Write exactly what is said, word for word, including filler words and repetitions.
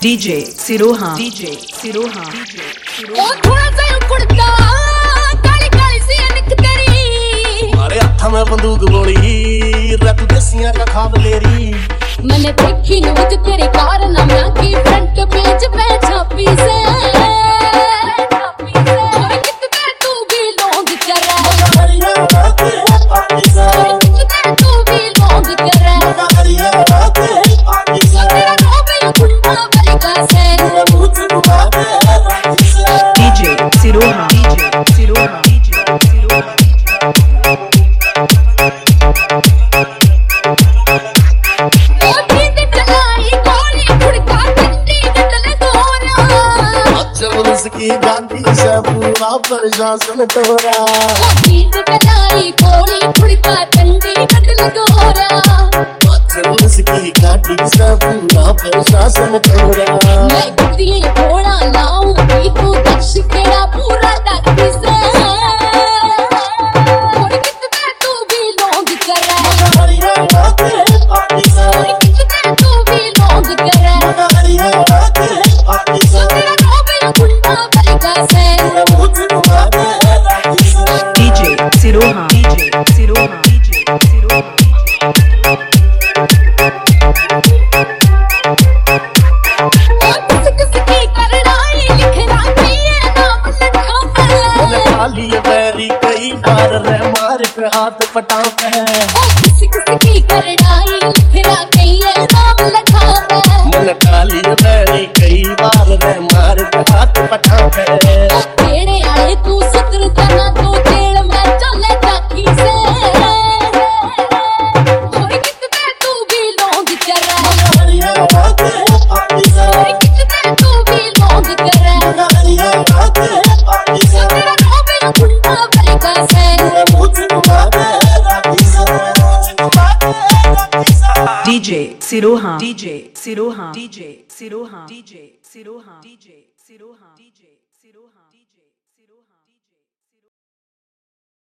DJ Siroha DJ Siroha DJ ओ थोड़ा सा कुड़ता काली काली सी निक तेरी मारे हाथ में बंदूक गोली रख देसियां का खाब लेरी मैंने देखी न्यूज तेरे कारनामा की फ्रंट पेज पे छापी से DJ Siroha DJ Siroha DJ Siroha की गांधी से पूरा प्रशासन टोरा गोली फुड़का ठंडी कटल गोरा की गांधी से पूरा प्रशासन टोरा मैं कुत्ती घोड़ा लाऊं की तू दक्ष तेरा पूरा दादी से और कितना तू भी लोग कर रहा है और कितना तू भी लोग कर रहा DJ Siroha DJ Siroha DJ Siroha बैरी कई बार रे मार पे हाथ पटाप है किसी किसी की करनाई फिरा कई नाम लखा है मन काली बैरी कई बार रे मार पे हाथ पटाप है तेरे आए तू सत्र तना तो जेल में चले जाकी से और कितना तू भी लोग कर रहा है और कितना तू भी लोग कर रहा है DJ Siroha DJ Siroha DJ Siroha DJ Siroha DJ Siroha DJ Siroha DJ